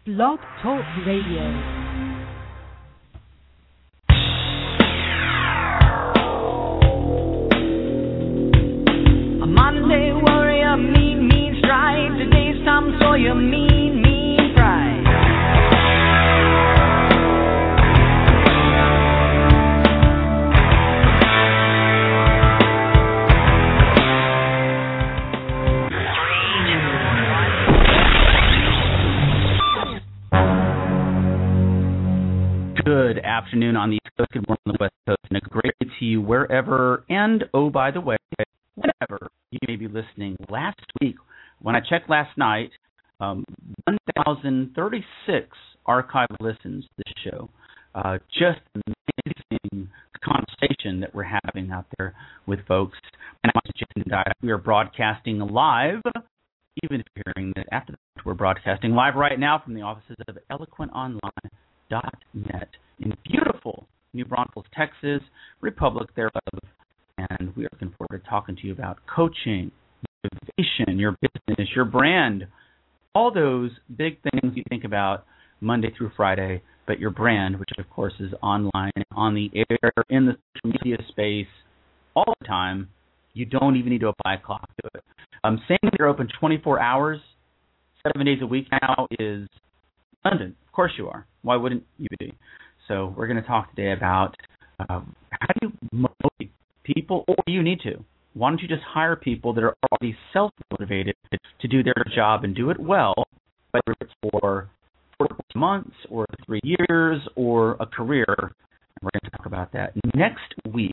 Blog Talk Radio. Monday warrior, mean stride. Today's Tom Sawyer, mean pride. Good afternoon on the East Coast, good morning on the West Coast, and a great day to you wherever, and oh, by the way, whenever you may be listening. Last week, when I checked last night, 1,036 archive listens to this show. Just amazing conversation that we're having out there with folks. And I'm Jason Dye. We are broadcasting live, even if you're hearing that after the fact, we're broadcasting live right now from the offices of eloquentonline.net in beautiful New Braunfels, Texas, Republic thereof. And we are looking forward to talking to you about coaching, motivation, your business, your brand, all those big things you think about Monday through Friday, but your brand, which of course is online, on the air, in the social media space, all the time. You don't even need to apply a clock to it. Saying that you're open 24 hours, 7 days a week now is London. Of course you are. Why wouldn't you be? So we're going to talk today about how do you motivate people, or you need to. Why don't you just hire people that are already self-motivated to do their job and do it well, whether it's for 4 months or 3 years or a career. And we're going to talk about that next week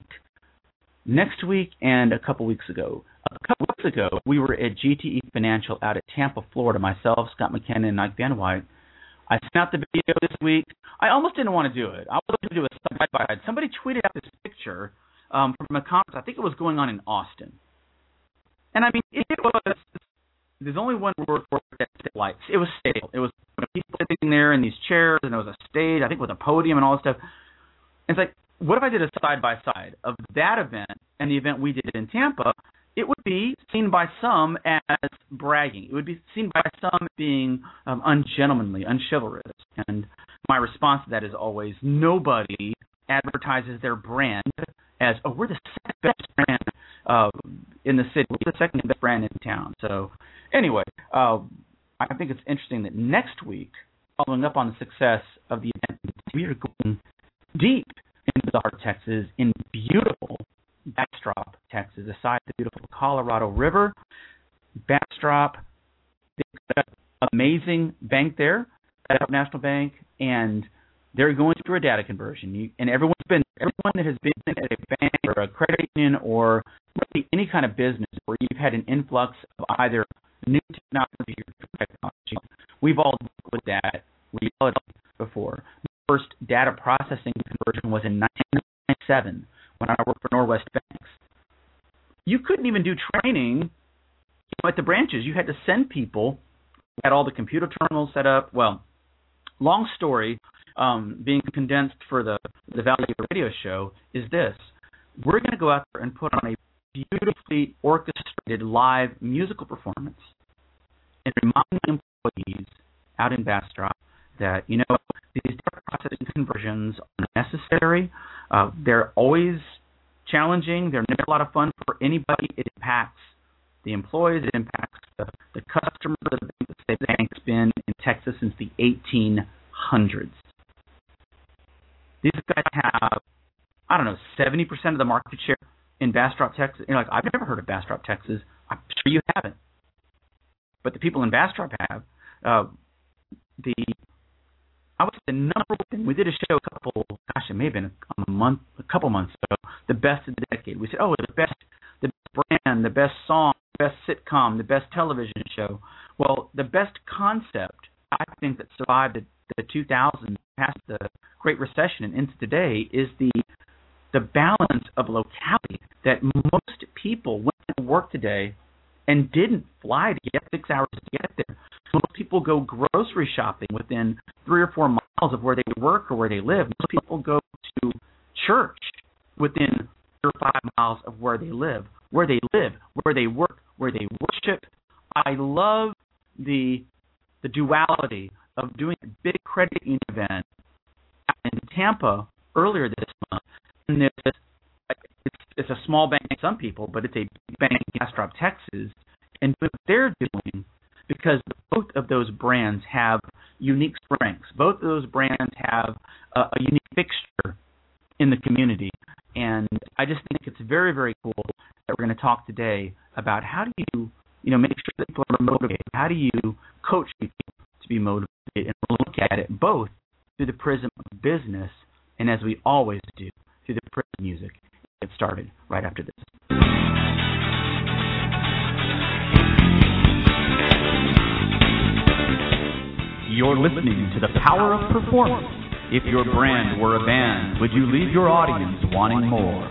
and a couple weeks ago. A couple weeks ago, we were at GTE Financial out at Tampa, Florida, myself, Scott McKenna, and Mike Van White. I sent out the video this week. I almost didn't want to do it. I was going to do a side-by-side. Somebody tweeted out this picture from a conference. I think it was going on in Austin. And, I mean, it was – there's only one word for it, lights. It was stable. It was people sitting there in these chairs, and there was a stage, I think with a podium and all this stuff. And it's like, what if I did a side-by-side of that event and the event we did in Tampa? It would be seen by some as bragging. It would be seen by some being ungentlemanly, unchivalrous. And my response to that is always, nobody advertises their brand as, oh, we're the second best brand in the city. We're the second best brand in town. So anyway, I think it's interesting that next week, following up on the success of the event, we are going deep into the heart of Texas in beautiful Bastrop, Texas, aside the beautiful Colorado River. Bastrop, they've got an amazing bank there, National Bank, and they're going through a data conversion. And everyone that has been at a bank or a credit union or really any kind of business where you've had an influx of either new technology or technology, we've all dealt with that reality before. The first data processing conversion was in 1997 when I worked for Norwest Banks. You couldn't even do training at the branches. You had to send people. We had all the computer terminals set up. Well, long story, being condensed for the Value Radio show is this. We're going to go out there and put on a beautifully orchestrated live musical performance and remind the employees out in Bastrop that, you know, these data processing conversions are necessary. They're always challenging. They're never a lot of fun for anybody. It impacts the employees. It impacts the customers of the bank. The bank's been in Texas since the 1800s. These guys have, 70% of the market share in Bastrop, Texas. I've never heard of Bastrop, Texas. I'm sure you haven't. But the people in Bastrop have. I would say the number one thing, we did a show it may have been a couple months ago, the best of the decade. We said, the best brand, the best song, the best sitcom, the best television show. Well, the best concept, I think, that survived the 2000s, past the Great Recession and into today, is the balance of locality, that most people went to work today and didn't fly to get 6 hours to get there. Most people go grocery shopping within 3 or 4 miles of where they work or where they live. Most people go to church within 3 or 5 miles of where they live, where they work, where they worship. I love the duality of doing a big credit union event in Tampa earlier this month. And it's a small bank to some people, but it's a big bank in Bastrop, Texas. And what they're doing, because both of those brands have unique strengths. Both of those brands have a unique fixture in the community. And I just think it's very, very cool that we're going to talk today about how do you make sure that people are motivated. How do you coach people to be motivated? And we'll look at it both through the prism of business and, as we always do, through the prism of music. Get started right after this. You're listening to The Power of Performance. If your brand were a band, would you leave your audience wanting more?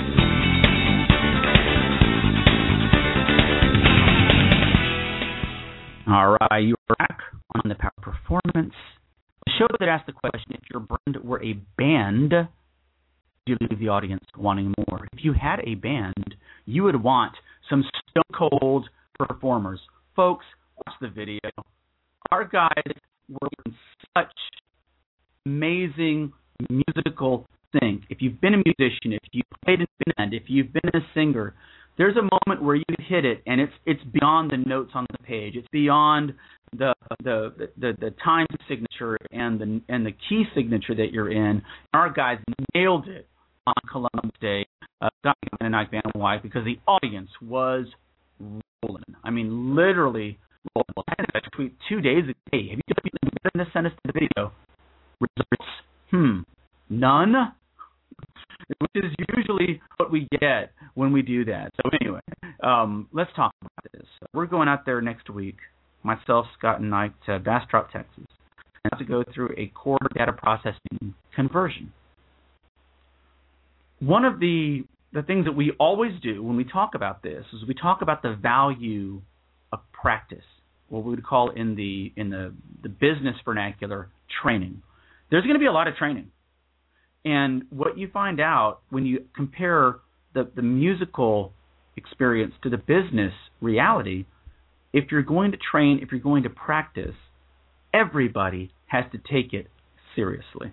All right, you're back on The Power of Performance, a show that asks the question, if your brand were a band, would you leave the audience wanting more? If you had a band, you would want some stone-cold performers. Folks, watch the video. Our guys were in such amazing musical sync. If you've been a musician, if you've played in a band, if you've been a singer, there's a moment where you hit it, and it's beyond the notes on the page. It's beyond the time signature and the key signature that you're in. Our guys nailed it on Columbus Day, Scott McKenna and Ike Van Wyk, because the audience was rolling. I mean, literally rolling. I had a tweet 2 days ago. Hey, have you done anything better than this? Send us the video. Results, none, which is usually what we get when we do that. So anyway, let's talk about this. We're going out there next week, myself, Scott, and Ike, to Bastrop, Texas, and to go through a core data processing conversion. One of the things that we always do when we talk about this is we talk about the value of practice, what we would call in the business vernacular, training. There's going to be a lot of training. And what you find out when you compare the musical experience to the business reality, if you're going to train, if you're going to practice, everybody has to take it seriously.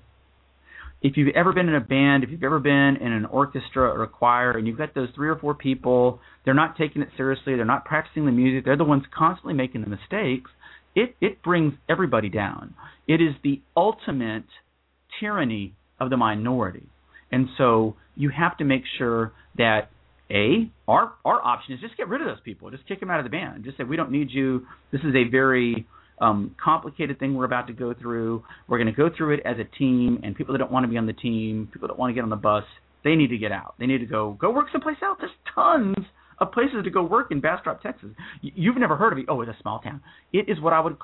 If you've ever been in a band, if you've ever been in an orchestra or a choir, and you've got those 3 or 4 people, they're not taking it seriously, they're not practicing the music, they're the ones constantly making the mistakes, it brings everybody down. It is the ultimate tyranny of the minority. And so you have to make sure that, our option is just get rid of those people. Just kick them out of the band. Just say, we don't need you. This is a very complicated thing we're about to go through. We're going to go through it as a team, and people that don't want to be on the team, people that want to get on the bus, they need to get out. They need to go work someplace else. There's tons of places to go work in Bastrop, Texas. You've never heard of it. Oh, it's a small town. It is what I would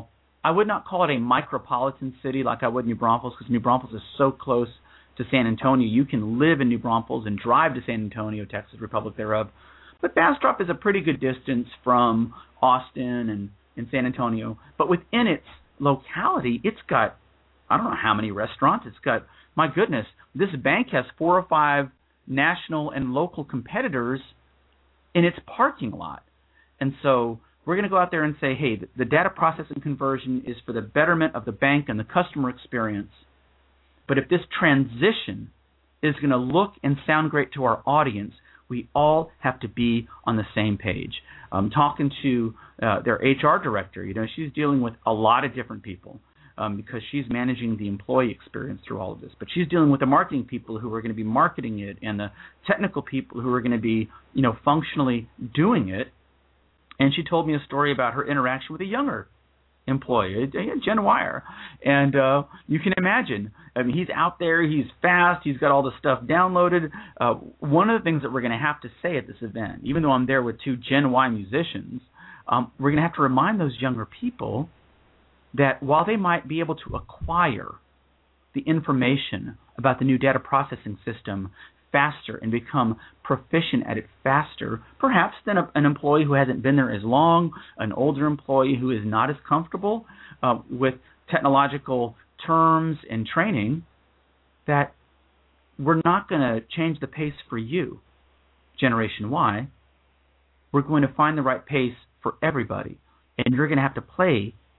not call it a micropolitan city like I would New Braunfels, because New Braunfels is so close to San Antonio. You can live in New Braunfels and drive to San Antonio, Texas, Republic thereof. But Bastrop is a pretty good distance from Austin and San Antonio. But within its locality, it's got, I don't know how many restaurants. It's got, my goodness, this bank has 4 or 5 national and local competitors in its parking lot. And so we're going to go out there and say, hey, the data processing conversion is for the betterment of the bank and the customer experience. But if this transition is going to look and sound great to our audience, we all have to be on the same page. Talking to their HR director, she's dealing with a lot of different people because she's managing the employee experience through all of this. But she's dealing with the marketing people who are going to be marketing it and the technical people who are going to be, functionally doing it. And she told me a story about her interaction with a younger employee, Gen Wire. And you can imagine, he's out there, he's fast, he's got all the stuff downloaded. One of the things that we're going to have to say at this event, even though I'm there with 2 Gen Y musicians, we're going to have to remind those younger people that while they might be able to acquire the information about the new data processing system faster and become proficient at it faster, perhaps than an employee who hasn't been there as long, an older employee who is not as comfortable with technological terms and training, that we're not going to change the pace for you, Generation Y. We're going to find the right pace for everybody, and you're going to have to play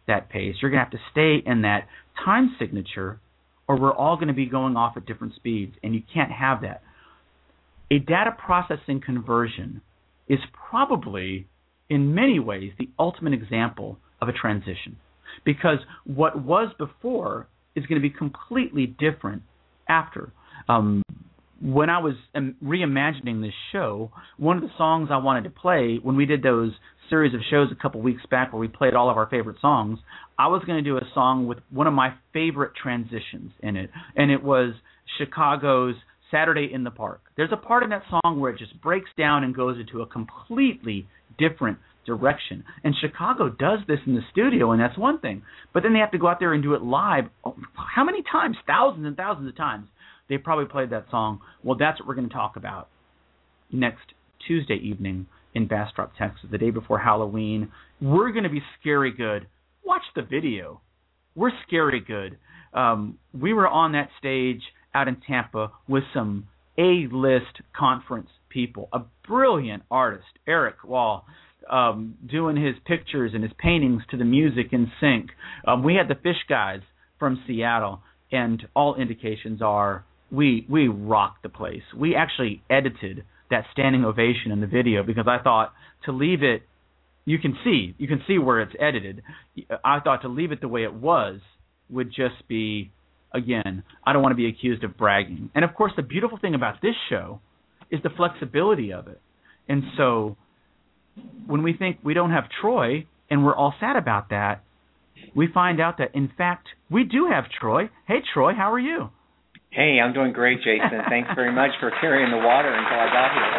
that pace. You're going to have to stay in that time signature, or we're all going to be going off at different speeds, and you can't have that. A data processing conversion is probably, in many ways, the ultimate example of a transition, because what was before is going to be completely different after. When I was reimagining this show, one of the songs I wanted to play when we did those series of shows a couple weeks back where we played all of our favorite songs, I was going to do a song with one of my favorite transitions in it, and it was Chicago's Saturday in the Park. There's a part in that song where it just breaks down and goes into a completely different direction. And Chicago does this in the studio, and that's one thing. But then they have to go out there and do it live. Oh, how many times? Thousands and thousands of times. They probably played that song. Well, that's what we're going to talk about next Tuesday evening in Bastrop, Texas, the day before Halloween. We're going to be scary good. Watch the video. We're scary good. We were on that stage out in Tampa with some A-list conference people, a brilliant artist, Eric Wall, doing his pictures and his paintings to the music in sync. We had the Fish Guys from Seattle, and all indications are we rocked the place. We actually edited that standing ovation in the video because I thought to leave it, you can see where it's edited. I thought to leave it the way it was would just be, again, I don't want to be accused of bragging. And, of course, the beautiful thing about this show is the flexibility of it. And so when we think we don't have Troy and we're all sad about that, we find out that, in fact, we do have Troy. Hey, Troy, how are you? Hey, I'm doing great, Jason. Thanks very much for carrying the water until I got here.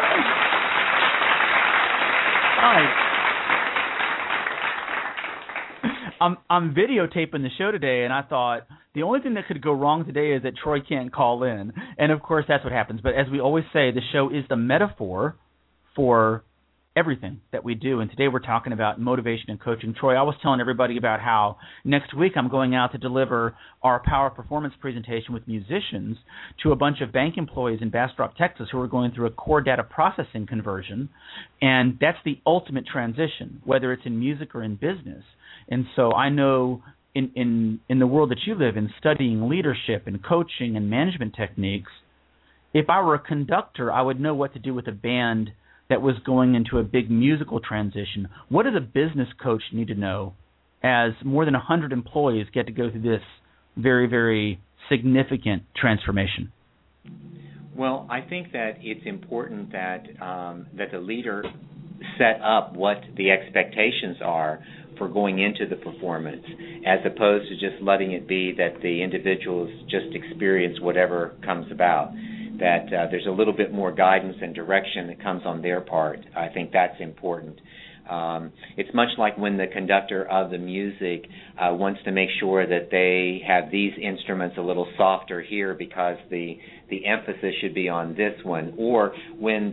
Hi. I'm videotaping the show today, and I thought the only thing that could go wrong today is that Troy can't call in. And, of course, that's what happens. But as we always say, the show is the metaphor for everything that we do. And today we're talking about motivation and coaching. Troy, I was telling everybody about how next week I'm going out to deliver our Power Performance presentation with musicians to a bunch of bank employees in Bastrop, Texas, who are going through a core data processing conversion. And that's the ultimate transition, whether it's in music or in business. And so I know in the world that you live in, studying leadership and coaching and management techniques, if I were a conductor, I would know what to do with a band that was going into a big musical transition. What does a business coach need to know as more than 100 employees get to go through this very, very significant transformation? Well, I think that it's important that that the leader set up what the expectations are for going into the performance, as opposed to just letting it be that the individuals just experience whatever comes about. That there's a little bit more guidance and direction that comes on their part. I think that's important. It's much like when the conductor of the music wants to make sure that they have these instruments a little softer here because the emphasis should be on this one, or when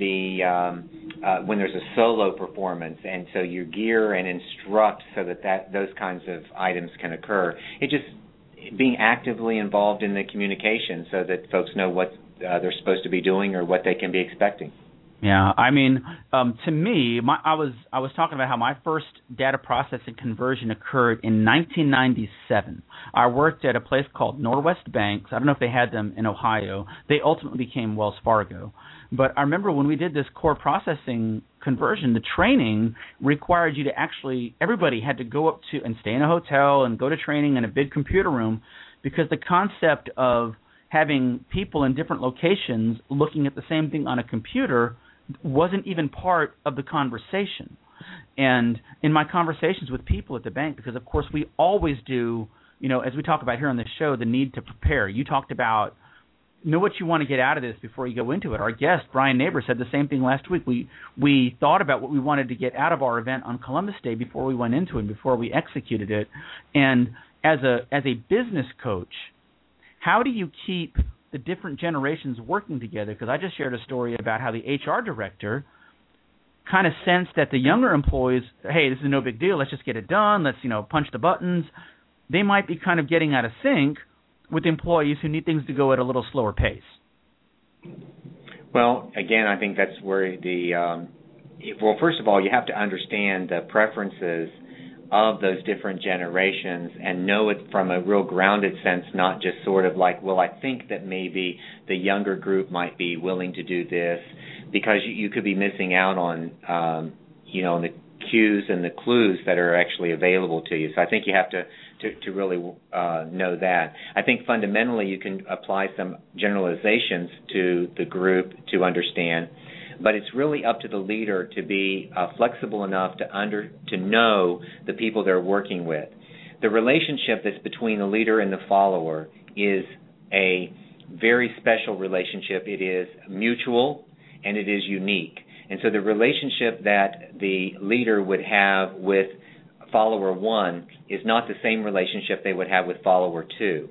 when there's a solo performance, and so you gear and instruct so that those kinds of items can occur. It just being actively involved in the communication so that folks know what they're supposed to be doing or what they can be expecting. Yeah, I mean, to me, I was talking about how my first data processing conversion occurred in 1997. I worked at a place called Norwest Banks. I don't know if they had them in Ohio. They ultimately became Wells Fargo. But I remember when we did this core processing conversion, the training required you to actually, everybody had to go up to and stay in a hotel and go to training in a big computer room, because the concept of having people in different locations looking at the same thing on a computer wasn't even part of the conversation. And in my conversations with people at the bank, because of course we always do, as we talk about here on the show, the need to prepare. You talked about know what you want to get out of this before you go into it. Our guest, Brian Neighbor, said the same thing last week. We thought about what we wanted to get out of our event on Columbus Day before we went into it, before we executed it. And as a business coach, how do you keep the different generations working together? Because I just shared a story about how the HR director kind of sensed that the younger employees, hey, this is no big deal, let's just get it done, let's punch the buttons. They might be kind of getting out of sync with employees who need things to go at a little slower pace. Well, again, I think that's where well, first of all, you have to understand the preferences of those different generations and know it from a real grounded sense, not just sort of like, well, I think that maybe the younger group might be willing to do this, because you could be missing out on, the cues and the clues that are actually available to you. So I think you have to really know that. I think fundamentally you can apply some generalizations to the group to understand, but it's really up to the leader to be flexible enough to know the people they're working with. The relationship that's between the leader and the follower is a very special relationship. It is mutual and it is unique. And so the relationship that the leader would have with follower 1 is not the same relationship they would have with follower 2.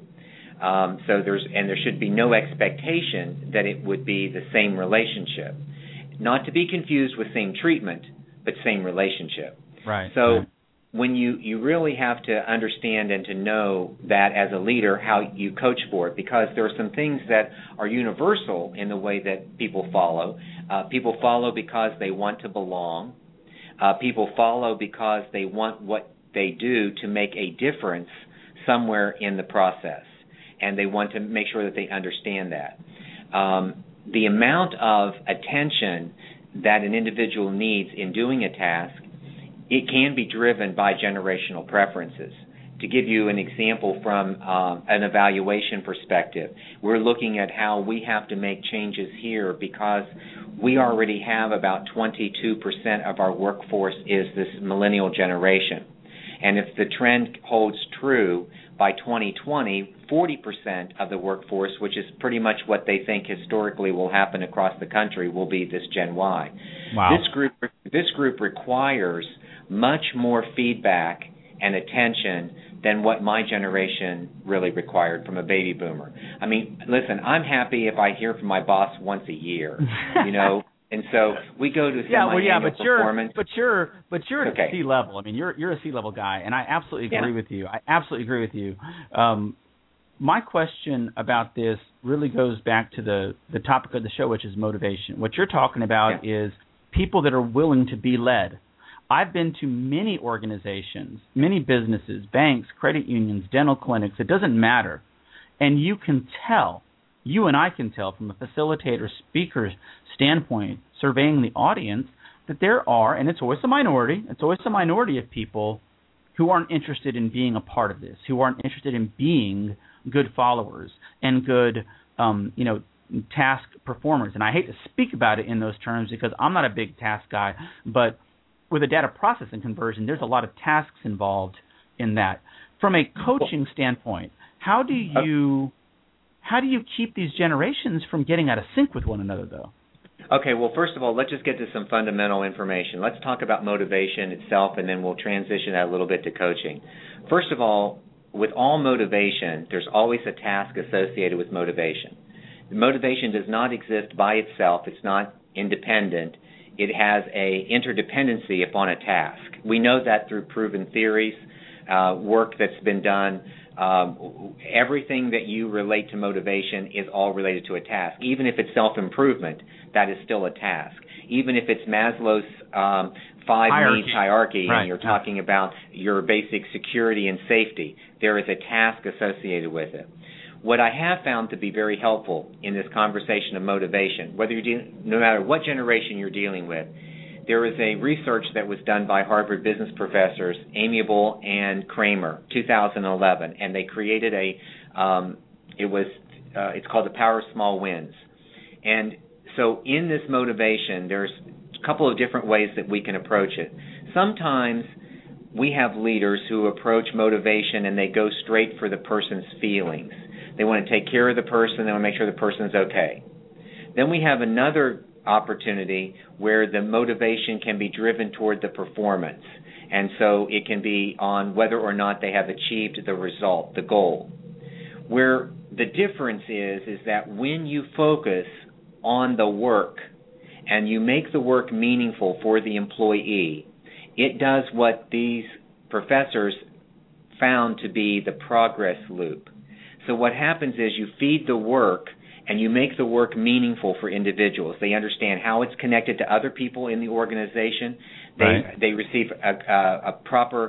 There should be no expectation that it would be the same relationship. Not to be confused with same treatment, but same relationship. Right. So when you really have to understand and to know that as a leader, how you coach for it, because there are some things that are universal in the way that people follow. People follow because they want to belong. People follow because they want what they do to make a difference somewhere in the process, and they want to make sure that they understand that. The amount of attention that an individual needs in doing a task, it can be driven by generational preferences. To give you an example from an evaluation perspective, we're looking at how we have to make changes here because we already have about 22% of our workforce is this millennial generation. And if the trend holds true, by 2020, 40% of the workforce, which is pretty much what they think historically will happen across the country, will be this Gen Y. Wow. This group requires much more feedback and attention than what my generation really required from a baby boomer. I mean, listen, I'm happy if I hear from my boss once a year, And so we go to semi-annual performance. But you're okay. at C-level. I mean, you're a C-level guy, and I absolutely agree with you. I absolutely agree with you. My question about this really goes back to the topic of the show, which is motivation. What you're talking about is people that are willing to be led. I've been to many organizations, many businesses, banks, credit unions, dental clinics. It doesn't matter. And you can tell, you and I can tell from a facilitator, speaker standpoint, surveying the audience, that there are, and it's always a minority of people who aren't interested in being a part of this, who aren't interested in being good followers and good, task performers. And I hate to speak about it in those terms because I'm not a big task guy, but with a data processing conversion, there's a lot of tasks involved in that. From a coaching standpoint, how do you keep these generations from getting out of sync with one another, though? Okay, well, first of all, let's just get to some fundamental information. Let's talk about motivation itself, and then we'll transition that a little bit to coaching. First of all, with all motivation, there's always a task associated with motivation. Motivation does not exist by itself. It's not independent. It has a interdependency upon a task. We know that through proven theories, work that's been done. Everything that you relate to motivation is all related to a task. Even if it's self-improvement, that is still a task. Even if it's Maslow's five needs hierarchy, and you're talking about your basic security and safety, there is a task associated with it. What I have found to be very helpful in this conversation of motivation, no matter what generation you're dealing with, there is a research that was done by Harvard business professors Amiable and Kramer, 2011, and they created it's called the Power of Small Wins. And so in this motivation, there's a couple of different ways that we can approach it. Sometimes we have leaders who approach motivation and they go straight for the person's feelings. They want to take care of the person. They want to make sure the person's okay. Then we have another opportunity where the motivation can be driven toward the performance. And so it can be on whether or not they have achieved the result, the goal. Where the difference is that when you focus on the work and you make the work meaningful for the employee, it does what these professors found to be the progress loop. So what happens is you feed the work and you make the work meaningful for individuals. They understand how it's connected to other people in the organization. They receive a proper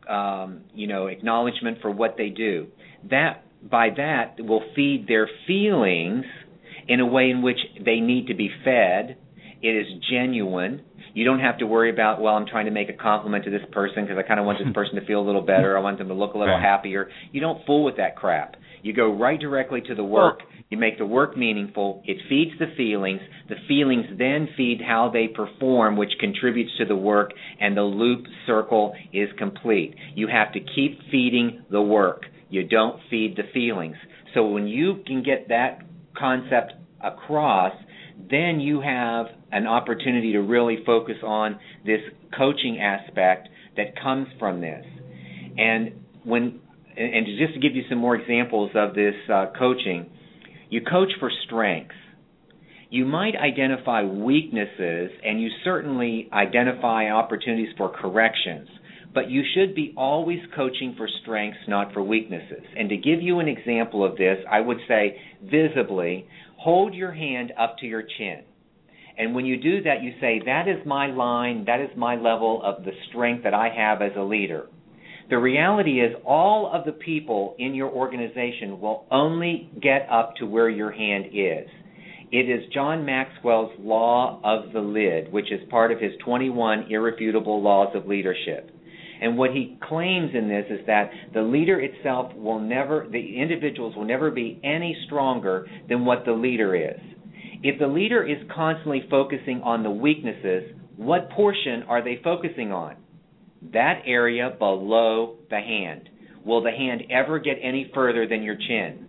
acknowledgement for what they do. That will feed their feelings in a way in which they need to be fed. It is genuine. You don't have to worry about, well, I'm trying to make a compliment to this person because I kind of want this person to feel a little better. I want them to look a little happier. You don't fool with that crap. You go right directly to the work. You make the work meaningful. It feeds the feelings. The feelings then feed how they perform, which contributes to the work, and the loop circle is complete. You have to keep feeding the work. You don't feed the feelings. So when you can get that concept across, then you have an opportunity to really focus on this coaching aspect that comes from this. And just to give you some more examples of this coaching, you coach for strengths. You might identify weaknesses, and you certainly identify opportunities for corrections, but you should be always coaching for strengths, not for weaknesses. And to give you an example of this, I would say visibly, hold your hand up to your chin. And when you do that, you say, that is my line, that is my level of the strength that I have as a leader. The reality is all of the people in your organization will only get up to where your hand is. It is John Maxwell's law of the lid, which is part of his 21 irrefutable laws of leadership. And what he claims in this is that the leader itself the individuals will never be any stronger than what the leader is. If the leader is constantly focusing on the weaknesses, what portion are they focusing on? That area below the hand. Will the hand ever get any further than your chin?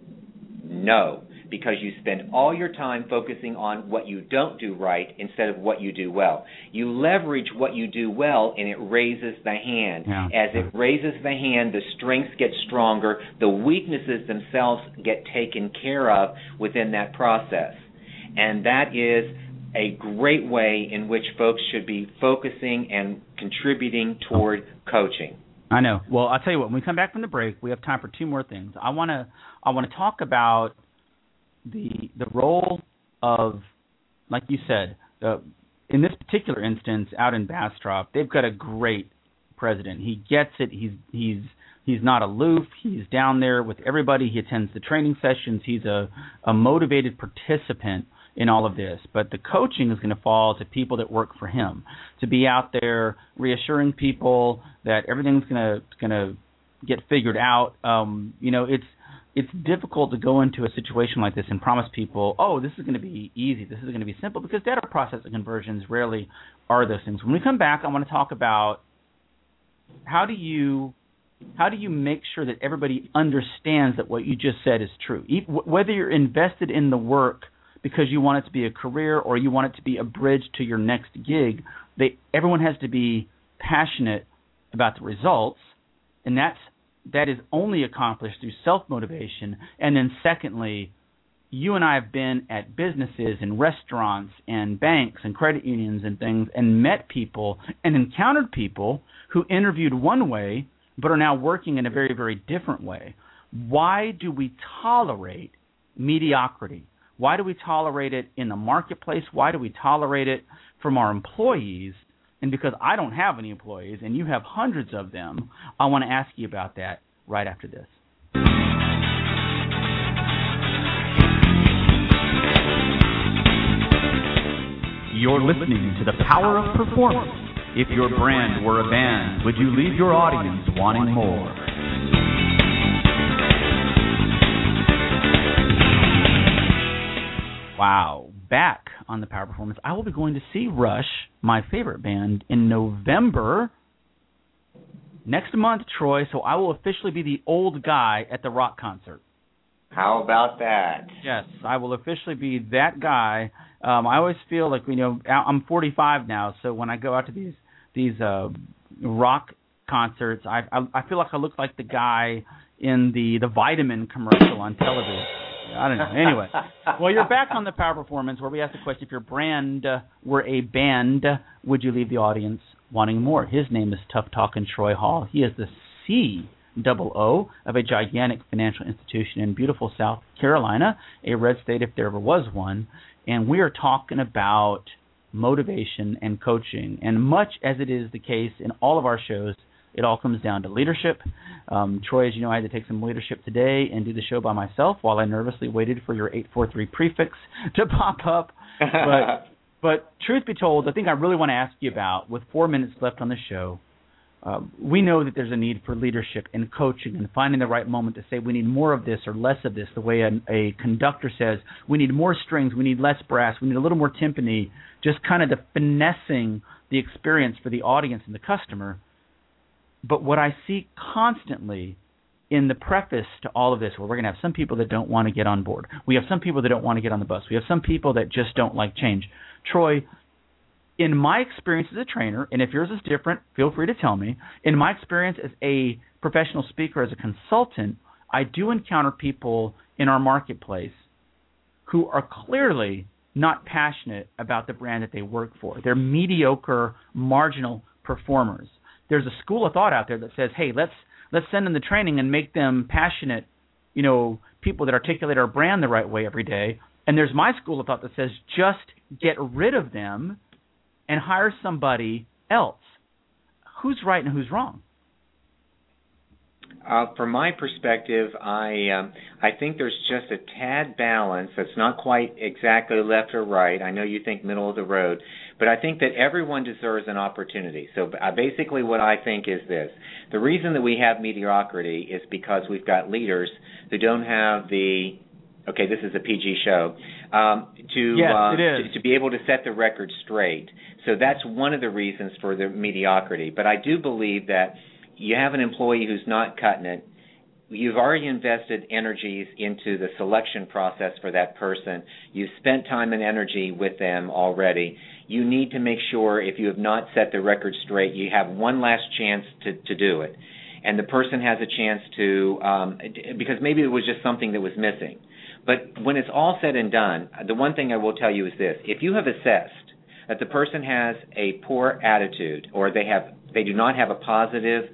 No, because you spend all your time focusing on what you don't do right instead of what you do well. You leverage what you do well, and it raises the hand. Yeah. As it raises the hand, the strengths get stronger. The weaknesses themselves get taken care of within that process. And that is a great way in which folks should be focusing and contributing toward coaching. I know. Well, I'll tell you what, when we come back from the break, we have time for two more things. I want to talk about the role of, like you said, in this particular instance out in Bastrop, they've got a great president. He gets it. He's not aloof. He's down there with everybody. He attends the training sessions. He's a motivated participant in all of this. But the coaching is going to fall to people that work for him, to be out there reassuring people that everything's going to get figured out. It's difficult to go into a situation like this and promise people, oh, this is going to be easy, this is going to be simple, because data processing conversions rarely are those things. When we come back, I want to talk about how do you make sure that everybody understands that what you just said is true, whether you're invested in the work because you want it to be a career or you want it to be a bridge to your next gig. Everyone has to be passionate about the results, and that is only accomplished through self-motivation. And then secondly, you and I have been at businesses and restaurants and banks and credit unions and things and met people and encountered people who interviewed one way but are now working in a very, very different way. Why do we tolerate mediocrity? Why do we tolerate it in the marketplace? Why do we tolerate it from our employees? And because I don't have any employees and you have hundreds of them, I want to ask you about that right after this. You're listening to The Power of Performance. If your brand were a band, would you leave your audience wanting more? Wow. Back on The Power of Performance, I will be going to see Rush, my favorite band, in November next month, Troy, so I will officially be the old guy at the rock concert. How about that? Yes, I will officially be that guy. I always feel like, I'm 45 now, so when I go out to these rock concerts, I feel like I look like the guy in the vitamin commercial on television. I don't know. Anyway, well, you're back on The Power of Performance, where we ask the question, if your brand were a band, would you leave the audience wanting more? His name is Tough Talkin' Troy Hall. He is the COO of a gigantic financial institution in beautiful South Carolina, a red state if there ever was one. And we are talking about motivation and coaching. And much as it is the case in all of our shows, It all comes down to leadership. Troy, as you know, I had to take some leadership today and do the show by myself while I nervously waited for your 843 prefix to pop up. But truth be told, the thing I really want to ask you about, with 4 minutes left on the show, we know that there's a need for leadership and coaching and finding the right moment to say we need more of this or less of this, the way a conductor says we need more strings, we need less brass, we need a little more timpani, just kind of the finessing the experience for the audience and the customer. But what I see constantly in the preface to all of this, where we're going to have some people that don't want to get on board. We have some people that don't want to get on the bus. We have some people that just don't like change. Troy, in my experience as a trainer, and if yours is different, feel free to tell me. In my experience as a professional speaker, as a consultant, I do encounter people in our marketplace who are clearly not passionate about the brand that they work for. They're mediocre, marginal performers. There's a school of thought out there that says, hey, let's send them the training and make them passionate, people that articulate our brand the right way every day. And there's my school of thought that says just get rid of them and hire somebody else. Who's right and who's wrong? From my perspective, I think there's just a tad balance that's not quite exactly left or right. I know you think middle of the road, but I think that everyone deserves an opportunity. So basically what I think is this. The reason that we have mediocrity is because we've got leaders who don't have the this is a PG show, to be able to set the record straight. So that's one of the reasons for the mediocrity. But I do believe that you have an employee who's not cutting it. You've already invested energies into the selection process for that person. You've spent time and energy with them already. You need to make sure, if you have not set the record straight, you have one last chance to do it. And the person has a chance to, because maybe it was just something that was missing. But when it's all said and done, the one thing I will tell you is this. If you have assessed that the person has a poor attitude, or they do not have a positive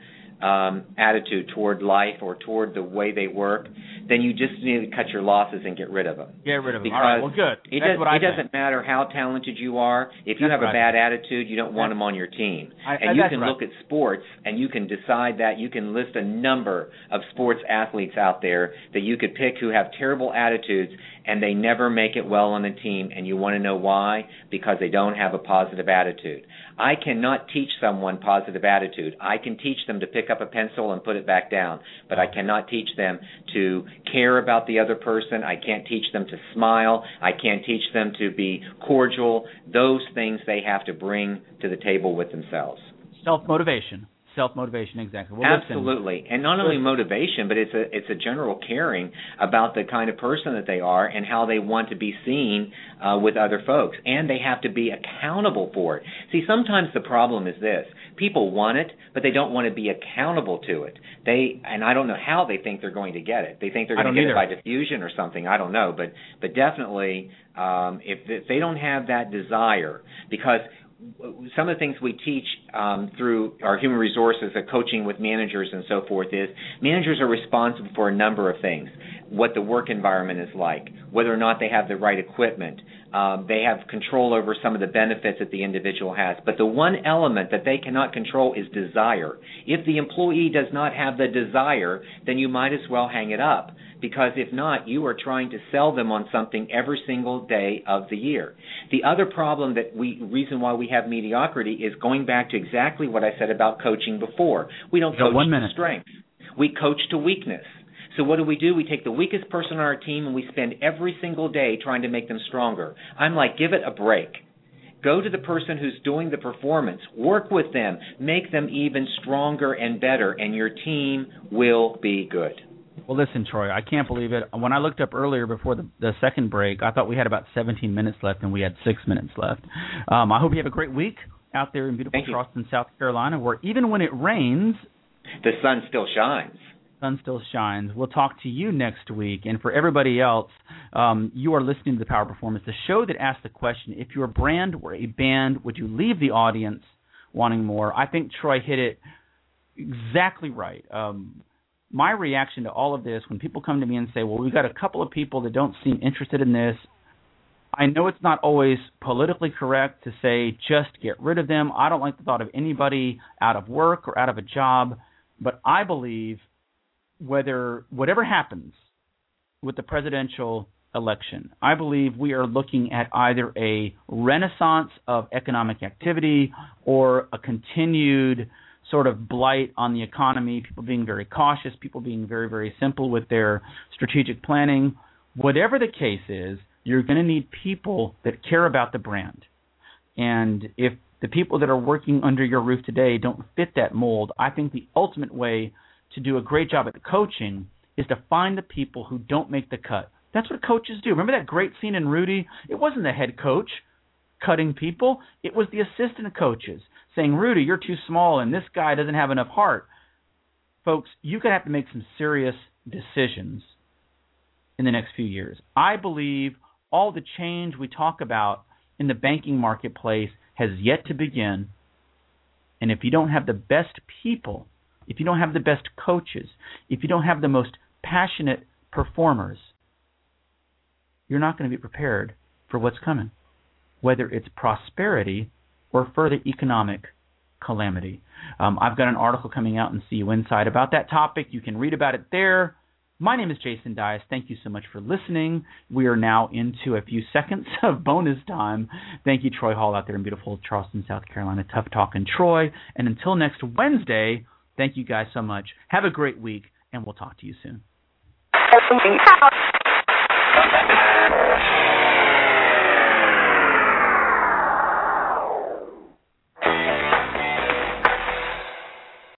attitude toward life or toward the way they work, then you just need to cut your losses and get rid of them. Get rid of them. Because all right, well, good. It doesn't matter how talented you are. If you have a bad attitude, you don't want them on your team. And you can look at sports, and you can decide that. You can list a number of sports athletes out there that you could pick who have terrible attitudes, and they never make it well on the team. And you want to know why? Because they don't have a positive attitude. I cannot teach someone positive attitude. I can teach them to pick up a pencil and put it back down, but I cannot teach them to care about the other person. I can't teach them to smile. I can't teach them to be cordial. Those things they have to bring to the table with themselves. Self-motivation. Self-motivation, exactly. Well, absolutely. And not only motivation, but it's a general caring about the kind of person that they are and how they want to be seen with other folks. And they have to be accountable for it. See, sometimes the problem is this. People want it, but they don't want to be accountable to it. And I don't know how they think they're going to get it. They think they're going to get it by diffusion or something. I don't know. But definitely, if they don't have that desire, because some of the things we teach through our human resources, coaching with managers and so forth, is managers are responsible for a number of things. What the work environment is like, whether or not they have the right equipment. They have control over some of the benefits that the individual has. But the one element that they cannot control is desire. If the employee does not have the desire, then you might as well hang it up. Because if not, you are trying to sell them on something every single day of the year. The other problem reason why we have mediocrity is going back to exactly what I said about coaching before. We don't coach to strength. We coach to weakness. So what do? We take the weakest person on our team and we spend every single day trying to make them stronger. I'm like, give it a break. Go to the person who's doing the performance. Work with them. Make them even stronger and better, and your team will be good. Well, listen, Troy, I can't believe it. When I looked up earlier before the second break, I thought we had about 17 minutes left, and we had 6 minutes left. I hope you have a great week out there in beautiful Charleston, South Carolina, where even when it rains, the sun still shines. Sun still shines. We'll talk to you next week. And for everybody else, you are listening to The Power Performance, the show that asks the question, if your brand were a band, would you leave the audience wanting more? I think Troy hit it exactly right. My reaction to all of this, when people come to me and say, well, we've got a couple of people that don't seem interested in this, I know it's not always politically correct to say just get rid of them. I don't like the thought of anybody out of work or out of a job, but I believe whatever happens with the presidential election, I believe we are looking at either a renaissance of economic activity or a continued sort of blight on the economy, people being very cautious, people being very, very simple with their strategic planning. Whatever the case is, you're going to need people that care about the brand. And if the people that are working under your roof today don't fit that mold, I think the ultimate way to do a great job at the coaching is to find the people who don't make the cut. That's what coaches do. Remember that great scene in Rudy? It wasn't the head coach cutting people. It was the assistant coaches saying, Rudy, you're too small and this guy doesn't have enough heart. Folks, you're going to have to make some serious decisions in the next few years. I believe all the change we talk about in the banking marketplace has yet to begin. And if you don't have the best people, if you don't have the best coaches, if you don't have the most passionate performers, you're not going to be prepared for what's coming, whether it's prosperity or further economic calamity. I've got an article coming out in CU Insight about that topic. You can read about it there. My name is Jason Dias. Thank you so much for listening. We are now into a few seconds of bonus time. Thank you, Troy Hall, out there in beautiful Charleston, South Carolina. Tough Talkin' Troy. And until next Wednesday, thank you guys so much. Have a great week, and we'll talk to you soon.